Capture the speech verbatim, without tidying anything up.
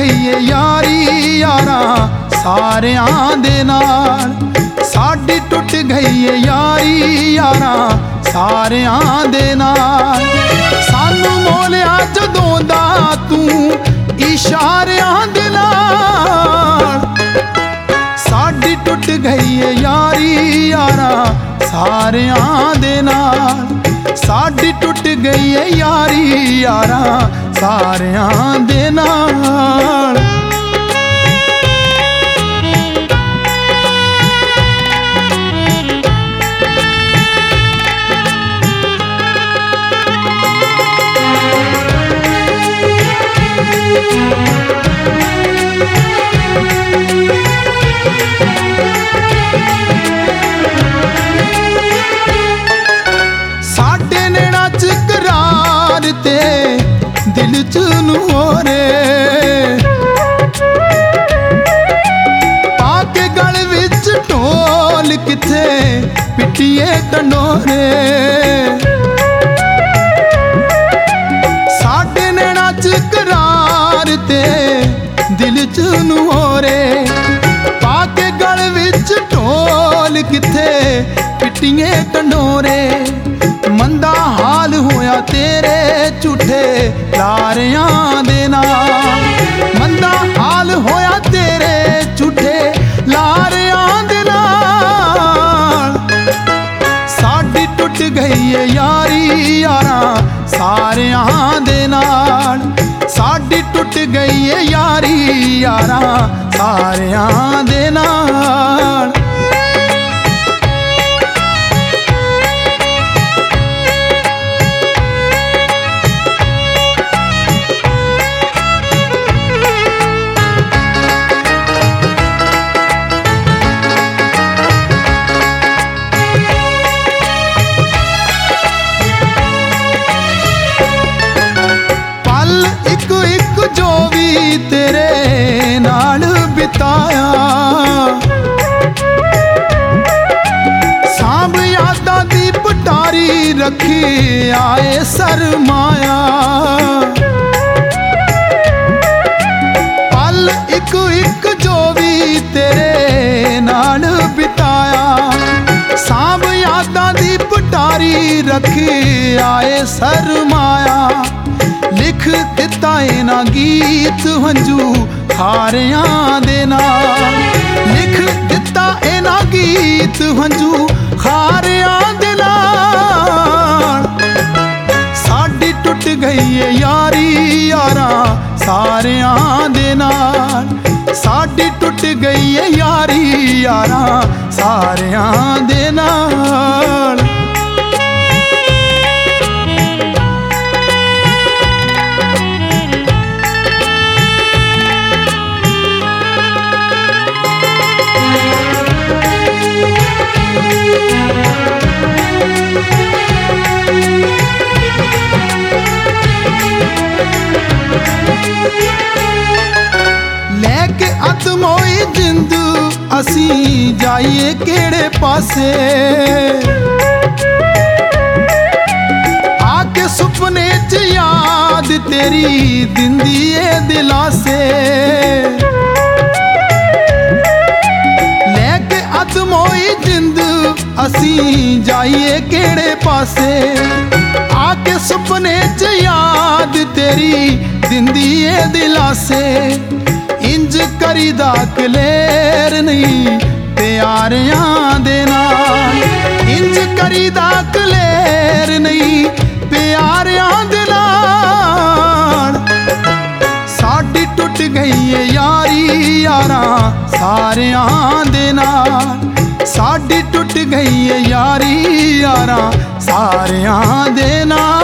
गई है यारी यारा सारियां दे नाल। साडी टुट गई है यारी यारा सारियां दे नाल। सानू मोलिया जदों दा तू इशारियां दे नाल। साडी टुट गई है यारी यारा सारियां दे नाल। साडी टुट गई है यारी यारा सारियां दे नाल। ते दिल च नूरे पाके गल विच ढोल किथे पिटिए टंडोरे। साडे नैना च करार ते दिल च नूरे पाके गल विच ढोल किथे पिटिए टंडोरे। मंदा हाल होया तेरे झूठे लारियां दे नाल। मंदा हाल होया तेरे झूठे लारियां दे नाल। साडी टुट गई है यारी यारा सारियां दे नाल। साडी टुट गई है यारी यारा सारियां दे नाल। जो भी तेरे नाल बिताया सांभ यादां दी पटारी रखी आए सरमाया। पल इक इक जो भी तेरे नाल बिताया सांभ यादां दी पटारी रखी आए सरमाया। लिख दिता इना गीत हंजू खारियां दे नाल। लिख दिता इना गीत हंजू खारियां दे नाल। साडी टुट गई है यारी यारा सारियां दे नाल। साडी टुट गई है यारी यारा सारियां दे नाल। लैके अदमोई जिंद असी जाइए केड़े पासे। आके सुपने च याद तेरी दिंदी ए दिलासे। लैके अदमोई जिंद असी जाइए केड़े पासे। आके सुपने च याद तेरी दिंदी ए दिलासे। इंज करीदा कलेर नहीं प्यारियां दे नाल। इंज करीदा कलेर नहीं प्यारियां दे नाल। साडी टुट गई है यारी यारा सारियां दे नाल। साडी टुट गई है यारी यारा सारियां दे नाल।